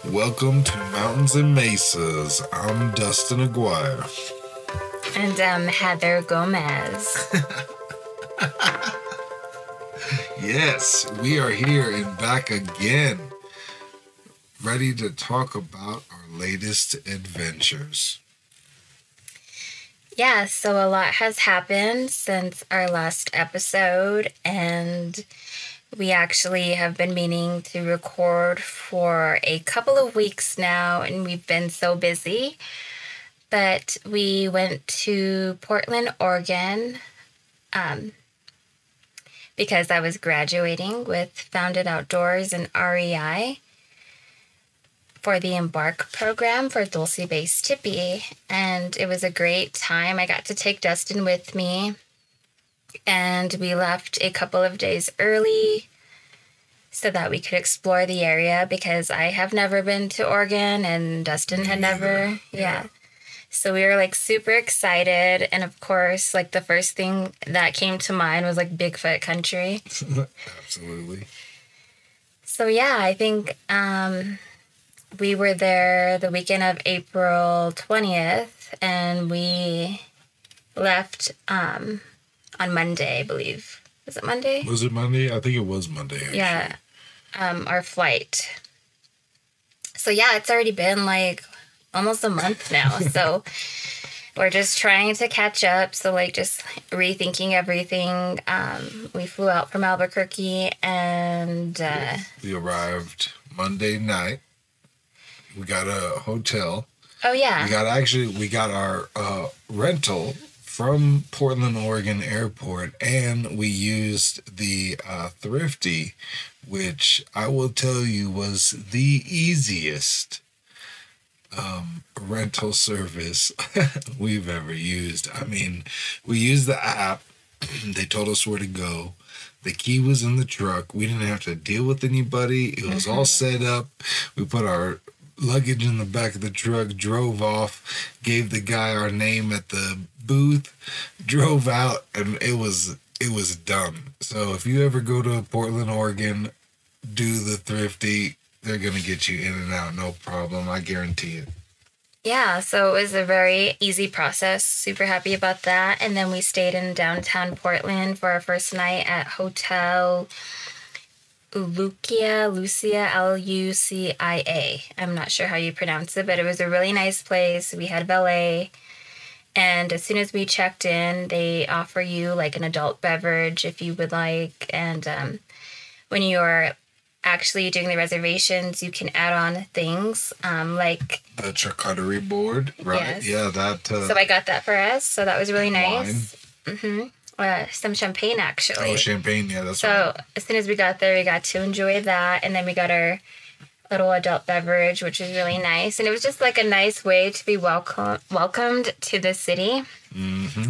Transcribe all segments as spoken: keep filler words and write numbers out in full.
Welcome to Mountains and Mesas. I'm Dustin Aguirre. And I'm Heather Gomez. Yes, we are here and back again, ready to talk about our latest adventures. Yeah, so a lot has happened since our last episode, and we actually have been meaning to record for a couple of weeks now, and we've been so busy. But we went to Portland, Oregon, um, because I was graduating with Founded Outdoors and R E I for the Embark program for Dulce Base Tippy. And it was a great time. I got to take Dustin with me, and we left a couple of days early so that we could explore the area, because I have never been to Oregon and Dustin had never. Yeah. yeah. So we were like super excited. And of course, like the first thing that came to mind was like Bigfoot country. Absolutely. So yeah, I think um, we were there the weekend of April twentieth, and we left um, on Monday, I believe. Was it Monday? Was it Monday? I think it was Monday, actually. Yeah, um, our flight. So yeah, it's already been like almost a month now. So we're just trying to catch up. So like just rethinking everything. Um, we flew out from Albuquerque, and uh, we arrived Monday night. We got a hotel. Oh yeah. We got actually we got our uh, rental from Portland, Oregon airport, and we used the uh, Thrifty, which I will tell you was the easiest um, rental service we've ever used. I mean, we used the app. They told us where to go. The key was in the truck. We didn't have to deal with anybody. It was mm-hmm. all set up. We put our luggage in the back of the truck, drove off, gave the guy our name at the booth, drove out, and it was it was done. So if you ever go to Portland, Oregon, do the Thrifty. They're going to get you in and out, no problem. I guarantee it. Yeah, so it was a very easy process. Super happy about that. And then we stayed in downtown Portland for our first night at Hotel Lucia, Lucia, L U C I A. I'm not sure how you pronounce it, but it was a really nice place. We had valet. And as soon as we checked in, they offer you like an adult beverage if you would like. And um, when you're actually doing the reservations, you can add on things um, like the charcuterie board, right? Yes. Yeah, that. Uh, so I got that for us. So that was really nice. Mm-hmm. Uh, some champagne, actually. Oh, champagne, yeah, that's so right. So as soon as we got there, we got to enjoy that, and then we got our little adult beverage, which was really nice, and it was just like a nice way to be welcome welcomed to the city. Mm-hmm.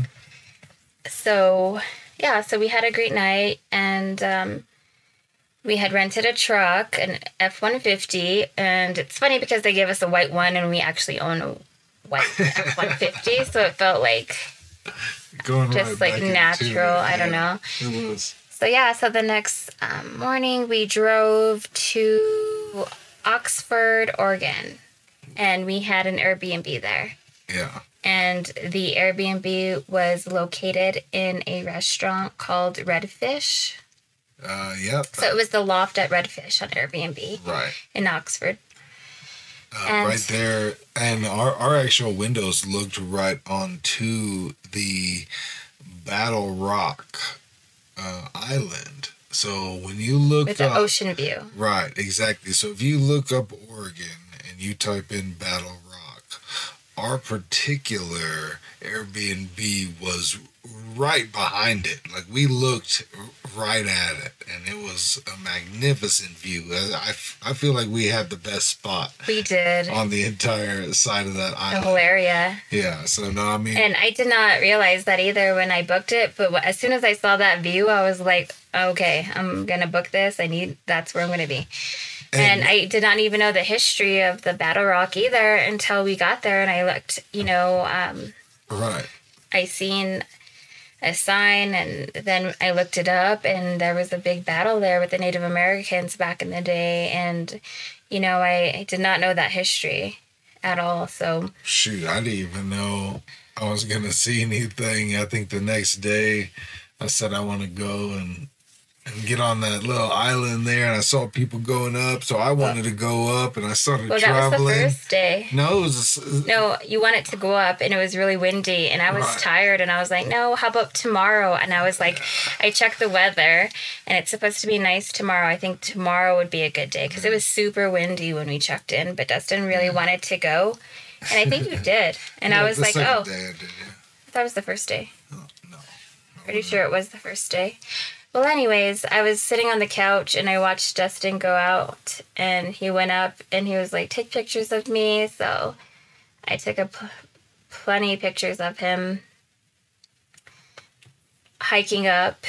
So yeah, so we had a great night, and um, we had rented a truck, an F one fifty, and it's funny because they gave us a white one, and we actually own a white F one fifty, so it felt like Going just right like natural. I don't know. It was. So yeah, so the next um, morning we drove to Oxford, Oregon, and we had an Airbnb there. Yeah. And the Airbnb was located in a restaurant called Redfish. Uh, yep. So it was the loft at Redfish on Airbnb. Right. In Oxford. Uh, right there. And our, our actual windows looked right onto the Battle Rock uh, island. So when you look with up... the ocean view. Right, exactly. So if you look up Oregon and you type in Battle Rock, our particular Airbnb was right behind it. Like, we looked right at it, and it was a magnificent view. I, I, I feel like we had the best spot. We did. On the entire side of that island. The whole area. Yeah, so no, I mean... And I did not realize that either when I booked it, but as soon as I saw that view, I was like, okay, I'm going to book this. I need... That's where I'm going to be. And, and I did not even know the history of the Battle Rock either until we got there, and I looked, you know... Um, right. I seen... a sign, and then I looked it up, and there was a big battle there with the Native Americans back in the day, and you know, I, I did not know that history at all. So shoot, I didn't even know I was gonna see anything. I think the next day I said I want to go and and get on that little island there, and I saw people going up, so I wanted to go up, and I started well, traveling. That was the first day. No, it was a, no, you wanted to go up, and it was really windy, and I was right. tired, and I was like, no, how about tomorrow? And I was like, I checked the weather, and it's supposed to be nice tomorrow. I think tomorrow would be a good day, because it was super windy when we checked in, but Dustin really wanted to go, and I think you did. And yeah, I was like, oh, day I, did, yeah. I thought it was the first day. Oh, no. Pretty sure it was the first day. Well, anyways, I was sitting on the couch and I watched Dustin go out, and he went up and he was like, take pictures of me. So I took a pl- plenty of pictures of him hiking up,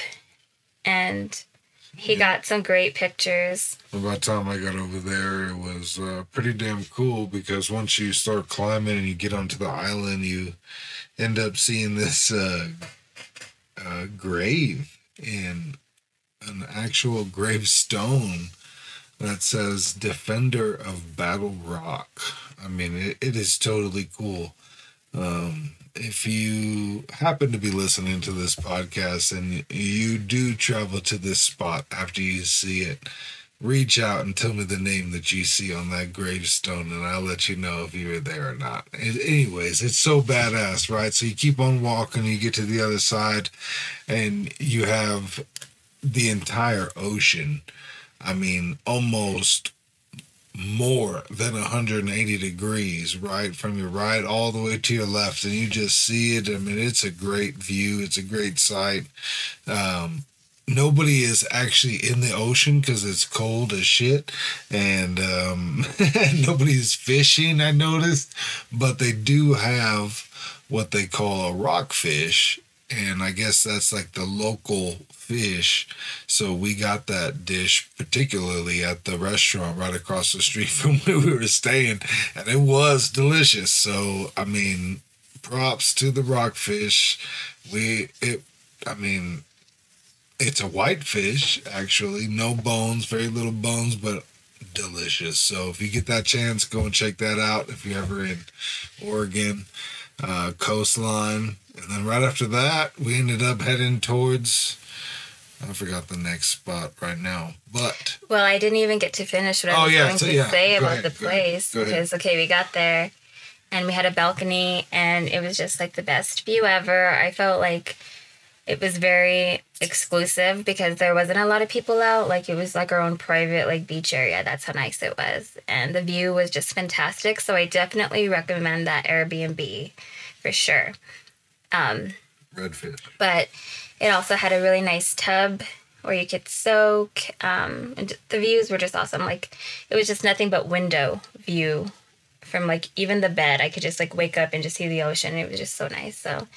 and he yeah. got some great pictures. Well, by the time I got over there, it was uh, pretty damn cool, because once you start climbing and you get onto the island, you end up seeing this uh, uh, grave. In an actual gravestone that says Defender of Battle Rock. I mean, it, it is totally cool. Um, if you happen to be listening to this podcast and you do travel to this spot after you see it, reach out and tell me the name that you see on that gravestone, and I'll let you know if you were there or not. It, anyways, it's so badass, right? So you keep on walking, you get to the other side, and you have the entire ocean. I mean, almost more than one hundred eighty degrees, right? From your right all the way to your left, and you just see it. I mean, it's a great view. It's a great sight. Um, Nobody is actually in the ocean because it's cold as shit, and um, nobody's fishing, I noticed, but they do have what they call a rockfish, and I guess that's like the local fish. So we got that dish particularly at the restaurant right across the street from where we were staying, and it was delicious. So, I mean, props to the rockfish. We, it, I mean... It's a white fish, actually. No bones, very little bones, but delicious. So if you get that chance, go and check that out if you're ever in Oregon, uh, coastline. And then right after that, we ended up heading towards, I forgot the next spot right now, but... Well, I didn't even get to finish what I was oh, yeah, going so, to yeah. say go about ahead, the place. Because, okay, we got there, and we had a balcony, and it was just like the best view ever. I felt like... It was very exclusive because there wasn't a lot of people out. Like, it was like our own private, like, beach area. That's how nice it was. And the view was just fantastic. So I definitely recommend that Airbnb for sure. Um, Redfish. But it also had a really nice tub where you could soak. Um, and the views were just awesome. Like, it was just nothing but window view from, like, even the bed. I could just, like, wake up and just see the ocean. It was just so nice. So...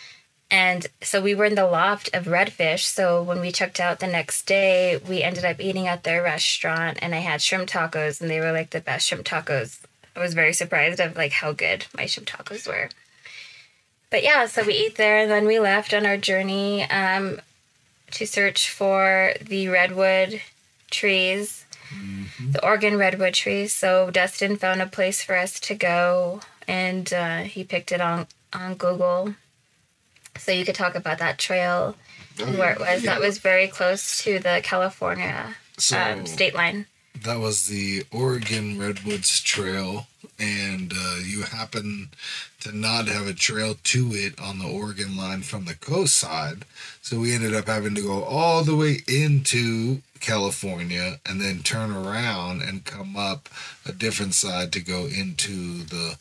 And so we were in the loft of Redfish. So when we checked out the next day, we ended up eating at their restaurant, and I had shrimp tacos, and they were like the best shrimp tacos. I was very surprised of like how good my shrimp tacos were. But yeah, so we ate there, and then we left on our journey um, to search for the redwood trees, mm-hmm. the Oregon redwood trees. So Dustin found a place for us to go, and uh, he picked it on, on Google. So you could talk about that trail and where it was. Yeah. That was very close to the California so um, state line. That was the Oregon Redwoods Trail, and uh, you happen to not have a trail to it on the Oregon line from the coast side. So we ended up having to go all the way into California and then turn around and come up a different side to go into the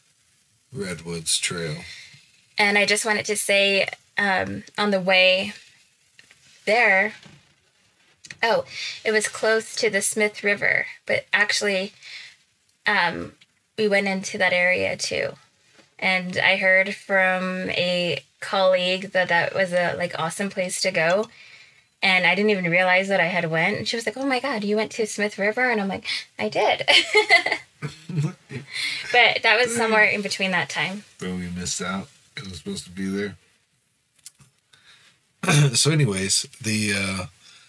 Redwoods Trail. And I just wanted to say, um, on the way there, oh, it was close to the Smith River, but actually, um, we went into that area too. And I heard from a colleague that that was a like awesome place to go. And I didn't even realize that I had went. And she was like, oh my God, you went to Smith River? And I'm like, I did. But that was somewhere in between that time. But we missed out. It was supposed to be there. So, anyways, the uh,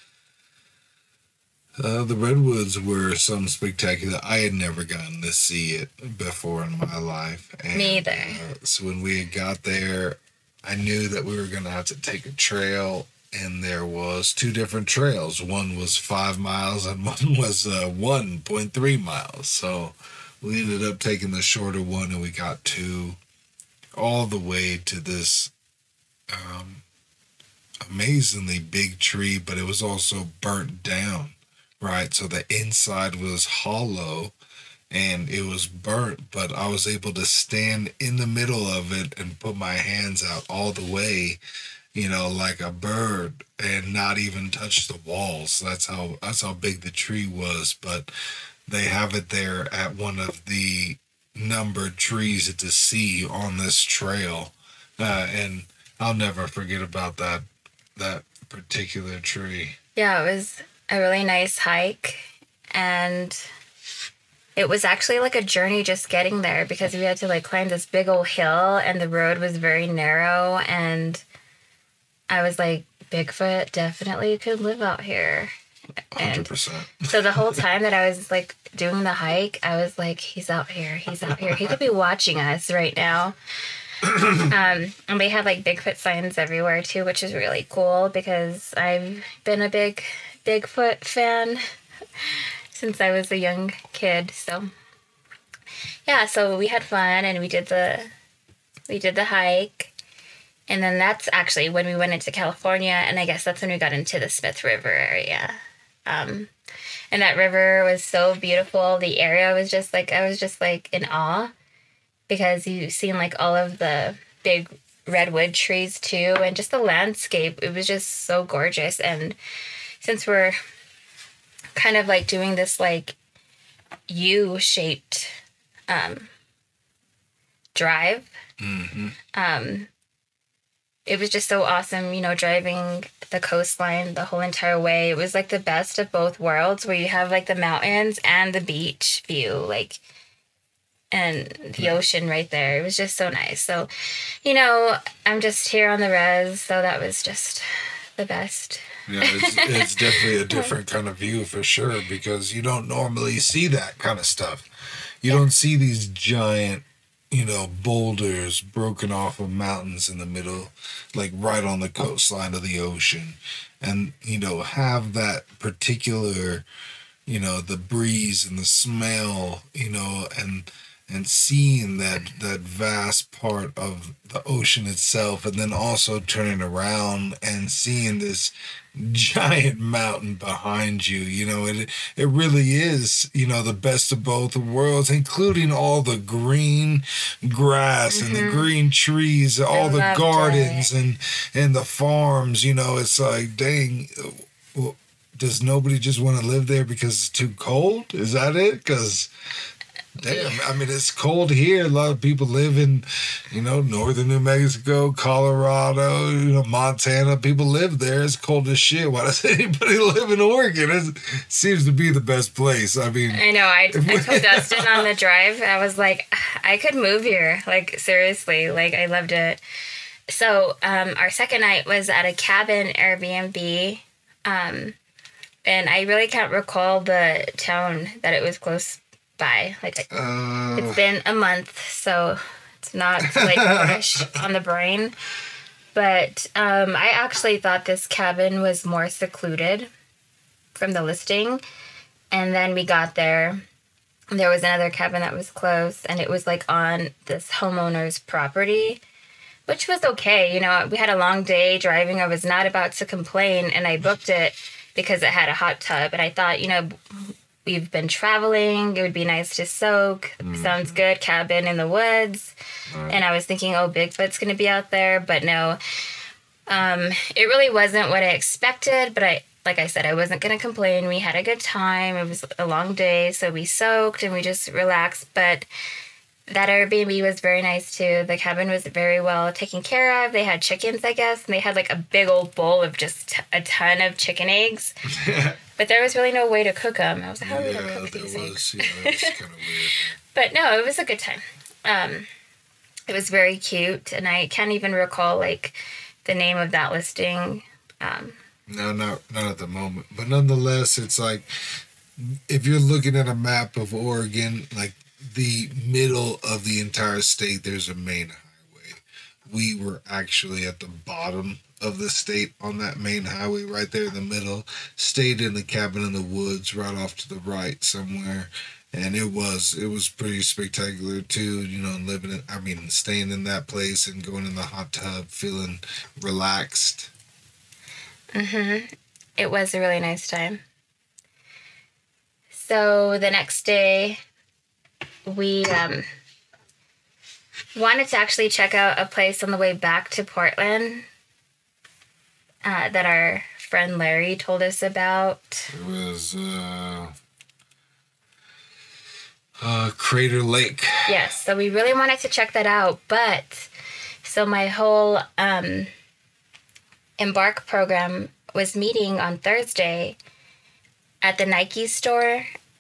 uh, the redwoods were something spectacular. I had never gotten to see it before in my life. And, Me either. Uh, so when we got there, I knew that we were going to have to take a trail, and there was two different trails. One was five miles, and one was uh, one point three miles. So we ended up taking the shorter one, and we got to all the way to this um, amazingly big tree, but it was also burnt down, right? So the inside was hollow and it was burnt, but I was able to stand in the middle of it and put my hands out all the way, you know, like a bird, and not even touch the walls. That's how that's how big the tree was. But they have it there at one of the numbered trees to see on this trail, uh, and I'll never forget about that that particular tree. Yeah, it was a really nice hike, and it was actually like a journey just getting there because we had to like climb this big old hill, and the road was very narrow, and I was like, Bigfoot definitely could live out here. one hundred percent. So the whole time that I was like doing the hike, I was like, he's out here, he's out here. He could be watching us right now. um, and they had like Bigfoot signs everywhere too, which is really cool because I've been a big Bigfoot fan since I was a young kid. So yeah, so we had fun and we did the we did the hike. And then that's actually when we went into California, and I guess that's when we got into the Smith River area. Um, and that river was so beautiful. The area was just like, I was just like in awe because you've seen like all of the big redwood trees too, and just the landscape. It was just so gorgeous. And since we're kind of like doing this like U-shaped um, drive, Mm-hmm. um, it was just so awesome, you know, driving the coastline the whole entire way. It was like the best of both worlds where you have like the mountains and the beach view, like, and the ocean right there. It was just so nice. So, you know, I'm just here on the res, so that was just the best. Yeah, it's, it's definitely a different kind of view for sure because you don't normally see that kind of stuff. You yeah. don't see these giant, you know, boulders broken off of mountains in the middle, like right on the coastline of the ocean. And, you know, have that particular, you know, the breeze and the smell, you know, and and seeing that that vast part of the ocean itself, and then also turning around and seeing this giant mountain behind you. You know, it it really is, you know, the best of both worlds, including all the green grass mm-hmm. and the green trees, all I the gardens it. and and the farms. You know, it's like, dang, well, does nobody just want to live there because it's too cold? Is that it? Because damn, I mean, it's cold here. A lot of people live in, you know, northern New Mexico, Colorado, you know, Montana. People live there. It's cold as shit. Why does anybody live in Oregon? It seems to be the best place. I mean, I know. I, I told Dustin on the drive, I was like, I could move here. Like, seriously. Like, I loved it. So, um, our second night was at a cabin Airbnb. Um, and I really can't recall the town that it was close by. Like, uh, it's been a month, so it's not like fresh on the brain. But um, I actually thought this cabin was more secluded from the listing. And then we got there. There was another cabin that was close, and it was like on this homeowner's property, which was okay. You know, we had a long day driving. I was not about to complain, and I booked it because it had a hot tub. And I thought, you know, we've been traveling. It would be nice to soak. Mm-hmm. Sounds good. Cabin in the woods. Right. And I was thinking, oh, Bigfoot's going to be out there. But no, um, it really wasn't what I expected. But I, like I said, I wasn't going to complain. We had a good time. It was a long day. So we soaked and we just relaxed. But that Airbnb was very nice too. The cabin was very well taken care of. They had chickens, I guess. And they had like a big old bowl of just a ton of chicken eggs. But there was really no way to cook them. I was like, how are we going to cook these eggs? Yeah, that was kind of weird. But no, it was a good time. Um, it was very cute. And I can't even recall, like, the name of that listing. Um, no, not not at the moment. But nonetheless, it's like if you're looking at a map of Oregon, like the middle of the entire state, there's a main highway. We were actually at the bottom of the state on that main highway right there in the middle. Stayed in the cabin in the woods right off to the right somewhere. And it was it was pretty spectacular too, you know, living in, I mean, staying in that place and going in the hot tub, feeling relaxed. Mm-hmm. It was a really nice time. So the next day, we um, wanted to actually check out a place on the way back to Portland uh, that our friend Larry told us about. It was uh, uh, Crater Lake. Yes, so we really wanted to check that out, but so my whole um, Embark program was meeting on Thursday at the Nike store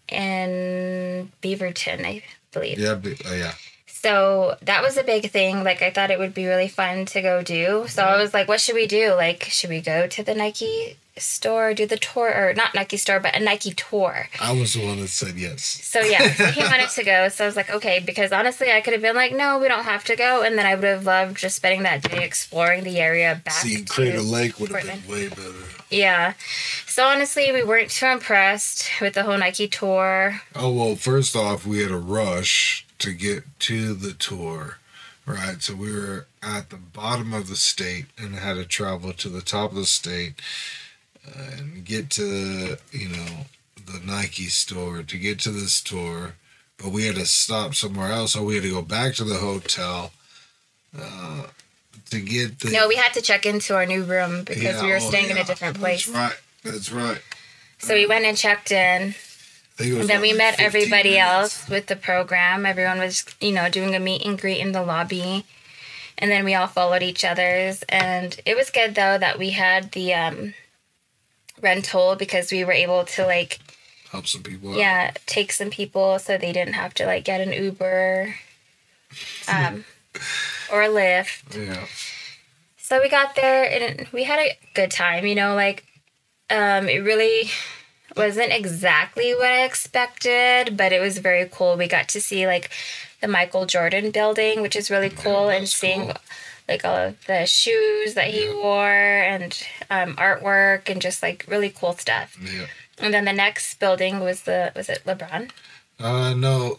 in Beaverton, I believe. Yeah, uh, yeah. So that was a big thing. Like, I thought it would be really fun to go do. So I was like, what should we do? Like, should we go to the Nike store, do the tour, or not Nike store, but a Nike tour? I was the one that said yes. So yeah, he wanted to go. So I was like, okay, because honestly, I could have been like, no, we don't have to go. And then I would have loved just spending that day exploring the area back See, to Crater Lake would have Portland. been way better. Yeah. So honestly, we weren't too impressed with the whole Nike tour. Oh, well, first off, we had a rush to get to the tour, right? So we were at the bottom of the state and had to travel to the top of the state uh, and get to, you know, the Nike store to get to this tour. But we had to stop somewhere else, so we had to go back to the hotel uh, to get the... No, we had to check into our new room because Yeah, we were oh, staying in yeah. a different place. That's right. That's right. So we went and checked in. I think it was And then we like met fifteen everybody minutes. else with the program. Everyone was, you know, doing a meet and greet in the lobby. And then we all followed each other's. And it was good, though, that we had the um, rental because we were able to, like, Help some people out. yeah, take some people so they didn't have to, like, get an Uber um, or a Lyft. Yeah. So we got there and we had a good time, you know, like, um, it really wasn't exactly what I expected, but it was very cool. We got to see, like, the Michael Jordan building, which is really cool, Yeah, and that's seeing, cool. like, all of the shoes that he Yeah. wore and um, artwork and just, like, really cool stuff. Yeah. And then the next building was the, was it LeBron? Uh, no.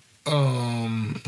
Um,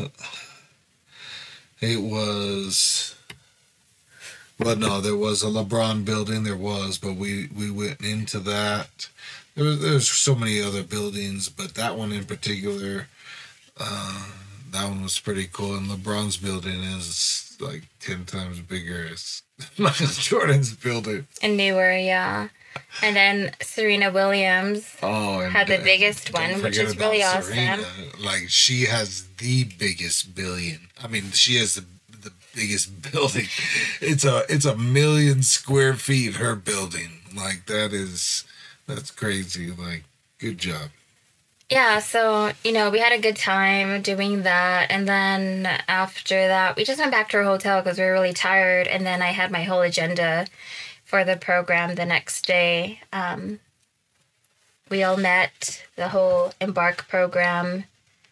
it was... Well, no, there was a LeBron building. There was, but we, we went into that. There was there's so many other buildings, but that one in particular, uh, that one was pretty cool. And LeBron's building is like ten times bigger as Michael Jordan's building. And newer, yeah. And then Serena Williams Oh, and had the uh, biggest don't one, which forget is about really awesome. Serena. Like, she has the biggest billion. I mean, she has the the biggest building. It's a it's a million square feet. Her building, like, that is that's crazy. Like, good job. Yeah, so, you know, we had a good time doing that. And then after that, we just went back to our hotel because we were really tired. And then I had my whole agenda for the program the next day. Um, we all met, the whole Embark program,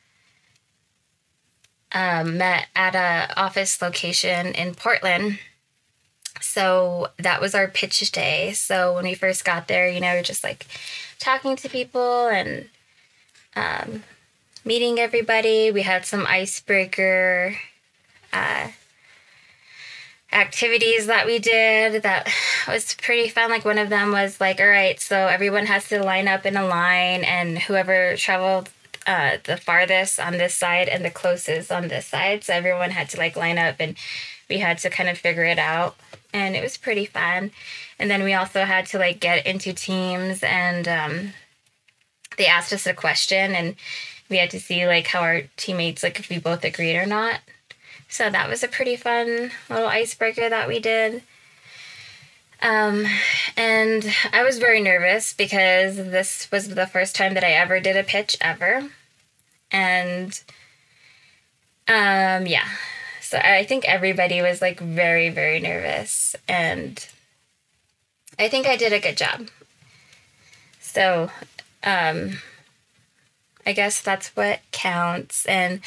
um, met at a office location in Portland. So that was our pitch day. So when we first got there, you know, we're just like talking to people and um, meeting everybody. We had some icebreaker uh, activities that we did that was pretty fun. Like, one of them was like, all right, so everyone has to line up in a line, and whoever traveled uh, the farthest on this side and the closest on this side. So everyone had to, like, line up, and we had to kind of figure it out. And it was pretty fun. And then we also had to, like, get into teams, and um, they asked us a question, and we had to see, like, how our teammates, like, if we both agreed or not. So that was a pretty fun little icebreaker that we did. Um, and I was very nervous because this was the first time that I ever did a pitch ever. And, um, yeah. So I think everybody was like very, very nervous, and I think I did a good job. So, um, I guess that's what counts. And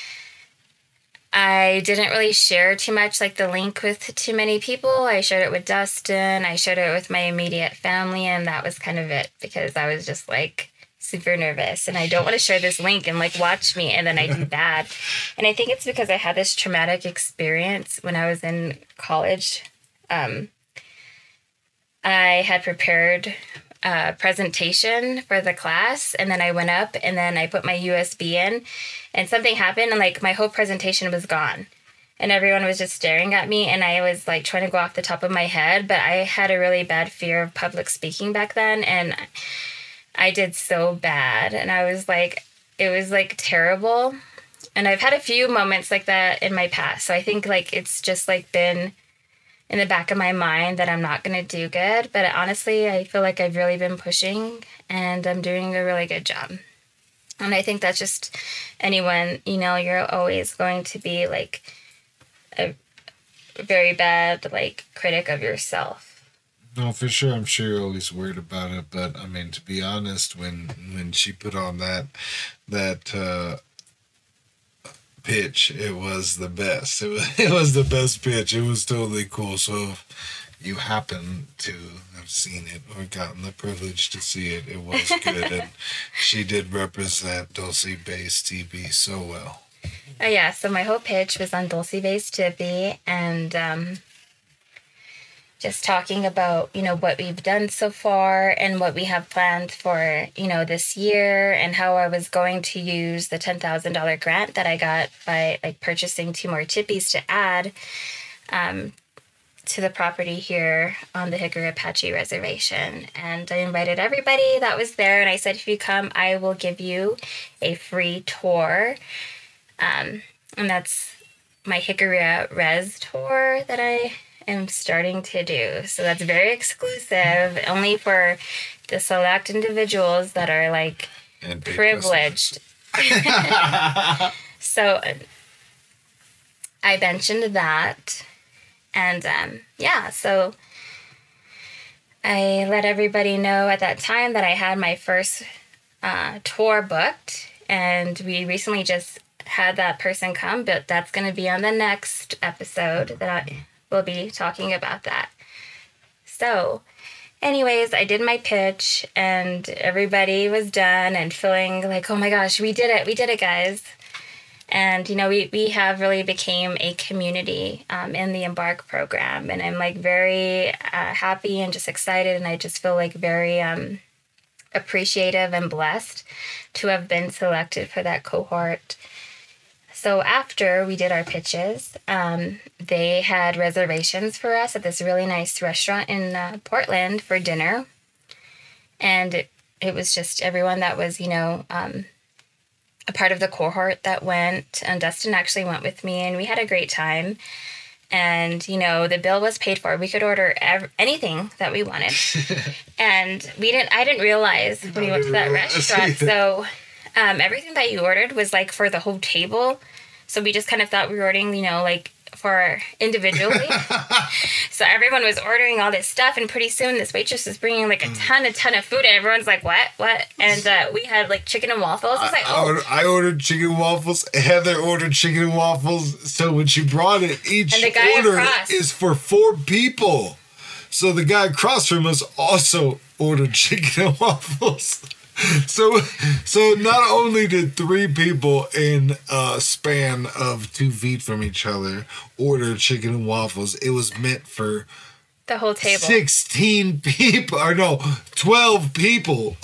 I didn't really share too much, like the link with too many people. I shared it with Dustin. I shared it with my immediate family, and that was kind of it, because I was just like super nervous and I don't want to share this link and like watch me and then I do bad. And I think it's because I had this traumatic experience when I was in college. Um, I had prepared a presentation for the class, and then I went up and then I put my U S B in, and something happened and like my whole presentation was gone. And everyone was just staring at me, and I was like trying to go off the top of my head, but I had a really bad fear of public speaking back then, and I did so bad. And I was like, it was like terrible. And I've had a few moments like that in my past. So I think like it's just like been in the back of my mind that I'm not going to do good. But honestly, I feel like I've really been pushing and I'm doing a really good job. And I think that's just anyone, you know, you're always going to be like a very bad like critic of yourself. No, for sure. I'm sure you're always worried about it, but I mean, to be honest, when when she put on that that uh, pitch, it was the best. It was it was the best pitch. It was totally cool. So if you happen to have seen it or gotten the privilege to see it, it was good, and she did represent Dulce Bass T V so well. Oh yeah. So my whole pitch was on Dulce Bass T V, and um. just talking about, you know, what we've done so far and what we have planned for, you know, this year, and how I was going to use the ten thousand dollars grant that I got by like purchasing two more chippies to add um, to the property here on the Hickory Apache Reservation. And I invited everybody that was there, and I said, if you come, I will give you a free tour. Um, and that's my Hickory Res tour that I am starting to do. So that's very exclusive, only for the select individuals that are like privileged. So I mentioned that, and um, yeah, so I let everybody know at that time that I had my first uh, tour booked, and we recently just had that person come, but that's going to be on the next episode that I we'll be talking about that. So, anyways, I did my pitch, and everybody was done and feeling like, oh my gosh, we did it. We did it, guys. And, you know, we, we have really became a community um, in the Embark program. And I'm like very uh, happy and just excited. And I just feel like very um, appreciative and blessed to have been selected for that cohort. So after we did our pitches, um, they had reservations for us at this really nice restaurant in uh, Portland for dinner. And it, it was just everyone that was, you know, um, a part of the cohort that went. And Dustin actually went with me, and we had a great time. And, you know, the bill was paid for. We could order ev- anything that we wanted. And we didn't, I didn't realize when we went to that restaurant. So um, everything that you ordered was like for the whole table. So we just kind of thought we were ordering, you know, like for individually. So everyone was ordering all this stuff, and pretty soon this waitress was bringing like a ton, a ton of food, and everyone's like, what, what? And uh, we had like chicken and waffles. I was like, I, oh. ordered, I ordered chicken and waffles. Heather ordered chicken and waffles. So when she brought it, each order across is for four people. So the guy across from us also ordered chicken and waffles. So, so not only did three people in a span of two feet from each other order chicken and waffles, it was meant for the whole table. sixteen people, or no, twelve people.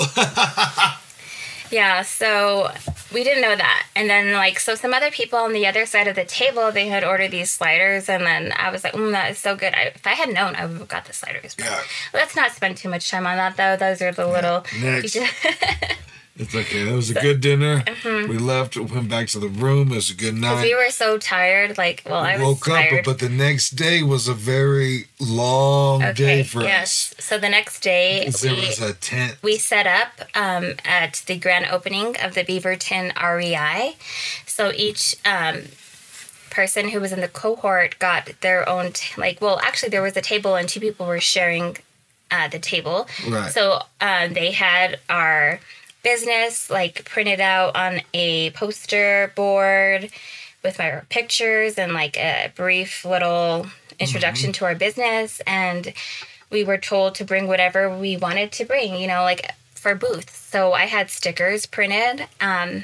Yeah, so we didn't know that. And then, like, so some other people on the other side of the table, they had ordered these sliders, and then I was like, mm, that is so good. I, if I had known, I would have got the sliders. But yeah. Let's not spend too much time on that, though. Those are the yeah. little... Next. It's okay. It was a good dinner. Mm-hmm. We left, went back to the room. It was a good night. We were so tired. Like, well, I was woke tired. up, but the next day was a very long okay, day for yes. us. So the next day, we, there was a tent. We set up um, at the grand opening of the Beaverton R E I. So each um, person who was in the cohort got their own, t- like, well, actually, there was a table and two people were sharing uh, the table. Right. So um, they had our business, like, printed out on a poster board with my pictures and, like, a brief little introduction mm-hmm. to our business. And we were told to bring whatever we wanted to bring, you know, like, for booths. So I had stickers printed. Um,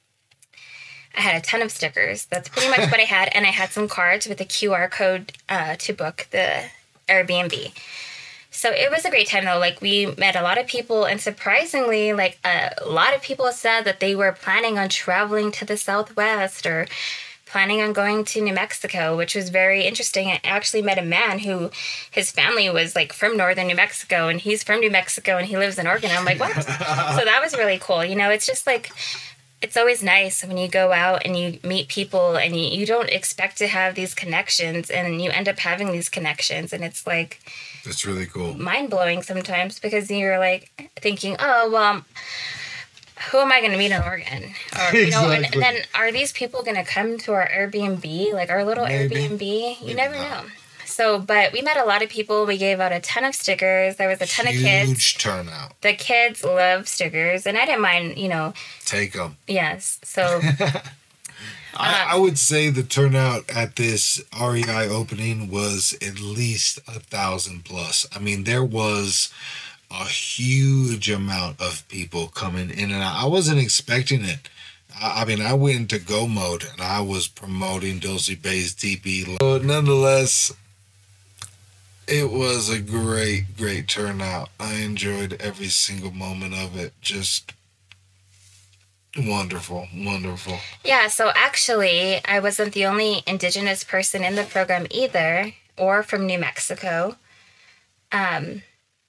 I had a ton of stickers. That's pretty much what I had. And I had some cards with a Q R code uh, to book the Airbnb. So it was a great time, though. Like, we met a lot of people. And surprisingly, like, a lot of people said that they were planning on traveling to the Southwest or planning on going to New Mexico, which was very interesting. I actually met a man who, his family was, like, from northern New Mexico. And he's from New Mexico and he lives in Oregon. I'm like, what? So that was really cool. You know, it's just like... It's always nice when you go out and you meet people and you, you don't expect to have these connections and you end up having these connections. And it's like... That's really cool. Mind-blowing sometimes because you're like thinking, oh, well, who am I going to meet in Oregon? Or, you know, exactly. and, and then are these people going to come to our Airbnb, like our little Maybe. Airbnb? You Maybe never not. know. So, but we met a lot of people. We gave out a ton of stickers. There was a ton Huge of kids. Huge turnout. The kids love stickers, and I didn't mind, you know. Take them. Yes. So. I, I would say the turnout at this R E I opening was at least a thousand plus. I mean, there was a huge amount of people coming in and out. I wasn't expecting it. I mean, I went into go mode and I was promoting Dulce Bay's D P. But nonetheless, it was a great, great turnout. I enjoyed every single moment of it. Just wonderful, wonderful. Yeah, so actually, I wasn't the only Indigenous person in the program either, or from New Mexico. Um,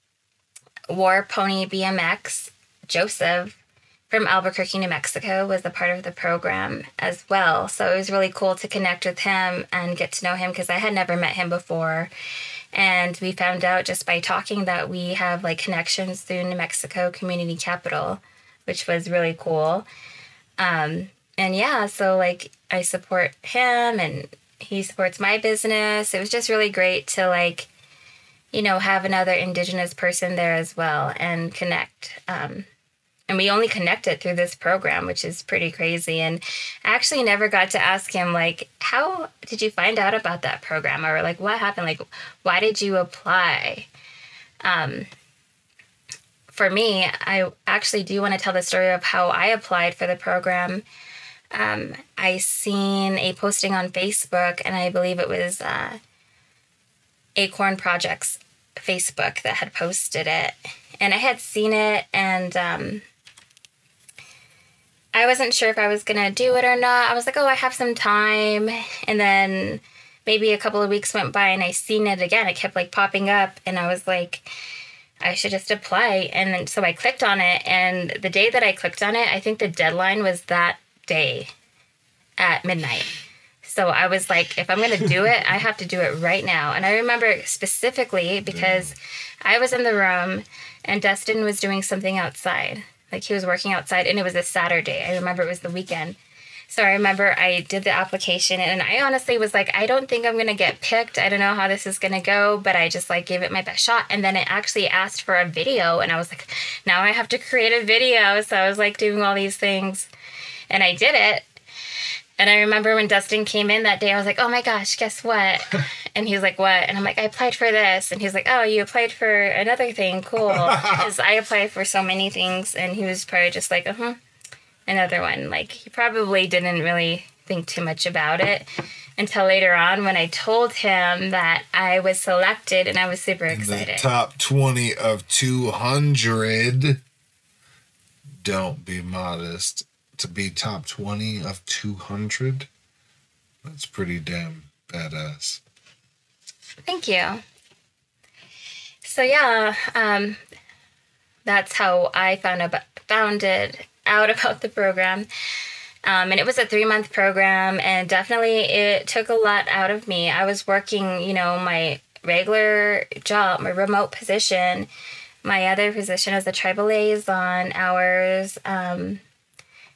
War Pony B M X, Joseph, from Albuquerque, New Mexico, was a part of the program as well. So it was really cool to connect with him and get to know him because I had never met him before. And we found out just by talking that we have like connections through New Mexico Community Capital, which was really cool. Um, and yeah, so like I support him and he supports my business. It was just really great to like, you know, have another Indigenous person there as well and connect. Um, And we only connected through this program, which is pretty crazy. And I actually never got to ask him, like, how did you find out about that program? Or, like, what happened? Like, why did you apply? Um, for me, I actually do want to tell the story of how I applied for the program. Um, I seen a posting on Facebook, and I believe it was uh, Acorn Projects Facebook that had posted it. And I had seen it, and... Um, I wasn't sure if I was going to do it or not. I was like, oh, I have some time. And then maybe a couple of weeks went by and I seen it again. It kept like popping up and I was like, I should just apply. And then, so I clicked on it. And the day that I clicked on it, I think the deadline was that day at midnight. So I was like, if I'm going to do it, I have to do it right now. And I remember specifically because I was in the room and Dustin was doing something outside. Like, he was working outside, and it was a Saturday. I remember it was the weekend. So I remember I did the application, and I honestly was like, I don't think I'm going to get picked. I don't know how this is going to go, but I just, like, gave it my best shot. And then it actually asked for a video, and I was like, now I have to create a video. So I was, like, doing all these things, and I did it. And I remember when Dustin came in that day, I was like, oh, my gosh, guess what? And he was like, what? And I'm like, I applied for this. And he's like, oh, you applied for another thing. Cool. Because I applied for so many things. And he was probably just like, uh-huh, another one. Like, he probably didn't really think too much about it until later on when I told him that I was selected and I was super excited. The top twenty of two hundred. Don't be modest. To be top twenty of two hundred, that's pretty damn badass. Thank you. So yeah, um, that's how I found about found it out about the program. Um, and it was a three-month program, and definitely it took a lot out of me. I was working, you know, my regular job, my remote position, my other position as a tribal liaison hours, um,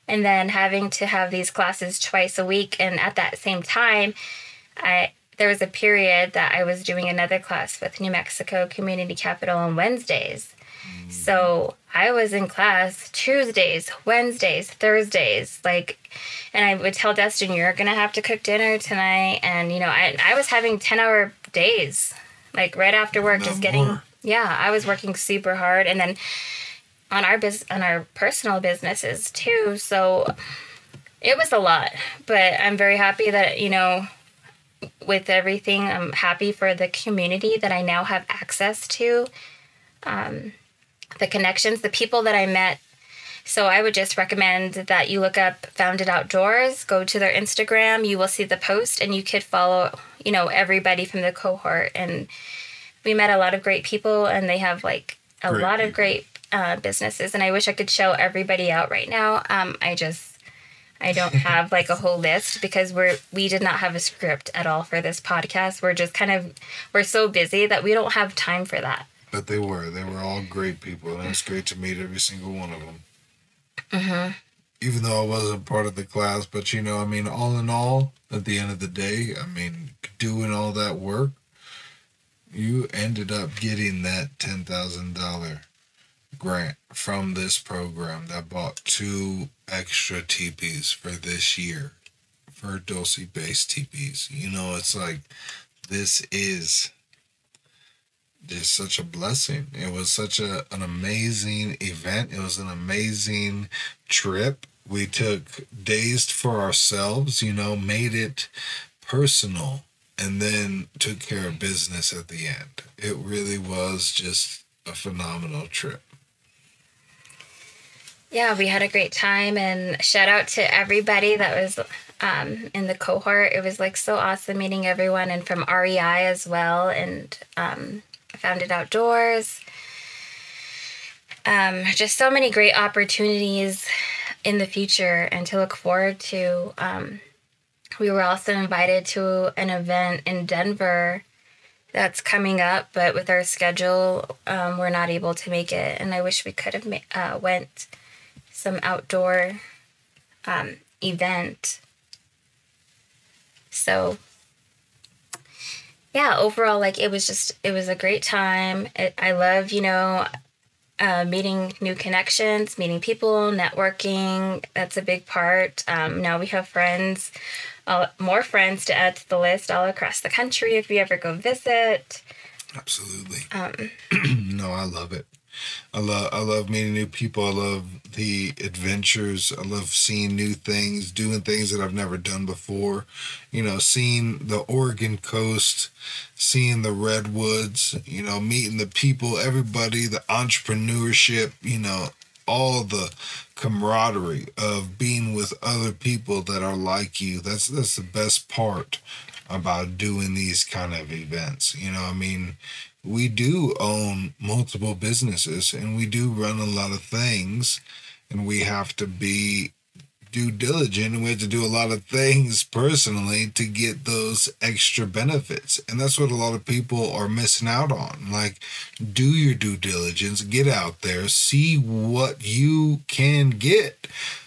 and then having to have these classes twice a week. And at that same time, I there was a period that I was doing another class with New Mexico Community Capital on Wednesdays. Mm. So I was in class Tuesdays, Wednesdays, Thursdays, like, and I would tell Dustin, you're going to have to cook dinner tonight. And, you know, I, I was having ten hour days, like right after work, no just getting, more. yeah, I was working super hard. And then on our bus- on our personal businesses too. So it was a lot, but I'm very happy that, you know, with everything, I'm happy for the community that I now have access to, um, the connections, the people that I met. So I would just recommend that you look up Founded Outdoors, go to their Instagram, you will see the post, and you could follow, you know, everybody from the cohort. And we met a lot of great people, and they have like a great lot people. of great uh, businesses. And I wish I could show everybody out right now. Um, I just... I don't have like a whole list because we're we did not have a script at all for this podcast. We're just kind of we're so busy that we don't have time for that. But they were they were all great people, and it's great to meet every single one of them. Mm-hmm. Even though I wasn't part of the class, but you know, I mean, all in all, at the end of the day, I mean, doing all that work, you ended up getting that ten thousand dollar grant from this program that bought two extra teepees for this year for Dulce Base teepees. You know, it's like, this is just such a blessing. It was such a an amazing event. It was an amazing trip. We took days for ourselves, you know, made it personal, and then took care of business at the end. It really was just a phenomenal trip. Yeah, we had a great time, and shout out to everybody that was um, in the cohort. It was like so awesome meeting everyone, and from R E I as well, and um, Founded Outdoors. Um, just so many great opportunities in the future and to look forward to. Um, we were also invited to an event in Denver that's coming up, but with our schedule, um, we're not able to make it, and I wish we could have ma- uh, went some outdoor um, event. So yeah, overall, like it was just, it was a great time. It, I love, you know, uh, meeting new connections, meeting people, networking. That's a big part. Um, now we have friends, uh, more friends to add to the list all across the country if we ever go visit. Absolutely. Um, no, I love it. I love I love meeting new people. I love the adventures. I love seeing new things, doing things that I've never done before. You know, seeing the Oregon coast, seeing the redwoods, you know, meeting the people, everybody, the entrepreneurship, you know, all the camaraderie of being with other people that are like you. That's that's the best part about doing these kind of events. You know, I mean, we do own multiple businesses, and we do run a lot of things, and we have to be due diligent, and we have to do a lot of things personally to get those extra benefits. And that's what a lot of people are missing out on. Like, do your due diligence, get out there, see what you can get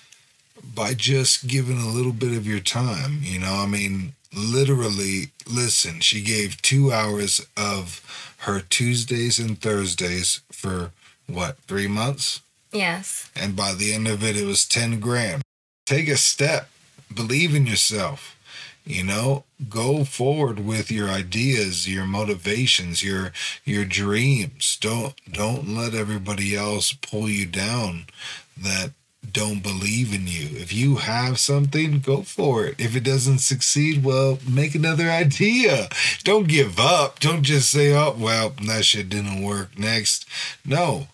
by just giving a little bit of your time. You know, I mean, literally, listen, she gave two hours of her Tuesdays and Thursdays for, what, three months? Yes. And by the end of it, it was ten grand. Take a step. Believe in yourself. You know, go forward with your ideas, your motivations, your your dreams. Don't don't let everybody else pull you down that don't believe in you. If you have something, go for it. If it doesn't succeed, well, make another idea. Don't give up. Don't just say, oh, well, that shit didn't work. Next. No.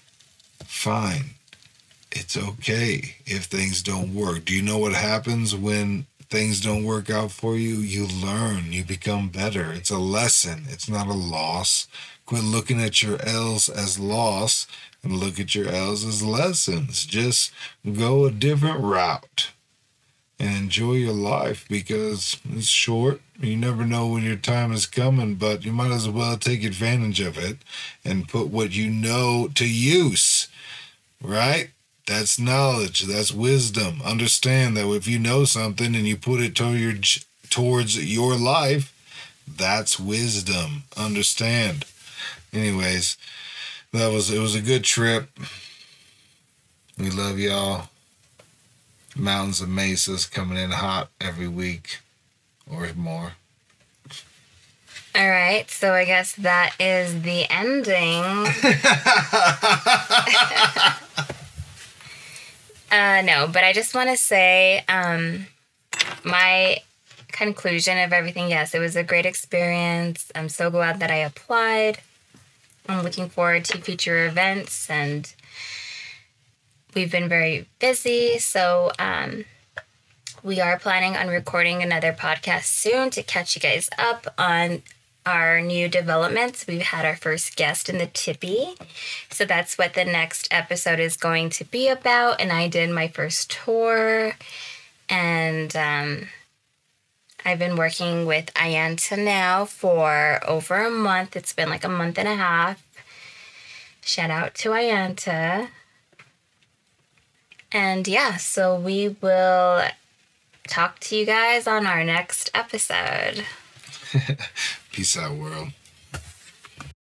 Fine. It's okay if things don't work. Do you know what happens when things don't work out for you? You learn. You become better. It's a lesson. It's not a loss. Quit looking at your L's as loss and look at your L's as lessons. Just go a different route and enjoy your life, because it's short. You never know when your time is coming, but you might as well take advantage of it and put what you know to use, right? That's knowledge. That's wisdom. Understand that if you know something and you put it to your, towards your life, that's wisdom. Understand. Anyways, that was it was a good trip. We love y'all. Mountains and mesas coming in hot every week or more. All right, so I guess that is the ending. uh, no, but I just want to say um, my conclusion of everything, yes, it was a great experience. I'm so glad that I applied. I'm looking forward to future events, and we've been very busy, so um, we are planning on recording another podcast soon to catch you guys up on our new developments. We've had our first guest in the Tippy, so that's what the next episode is going to be about. And I did my first tour, and um, I've been working with Ayanta now for over a month. It's been like a month and a half. Shout out to Ayanta. And yeah, so we will talk to you guys on our next episode. Peace out, world.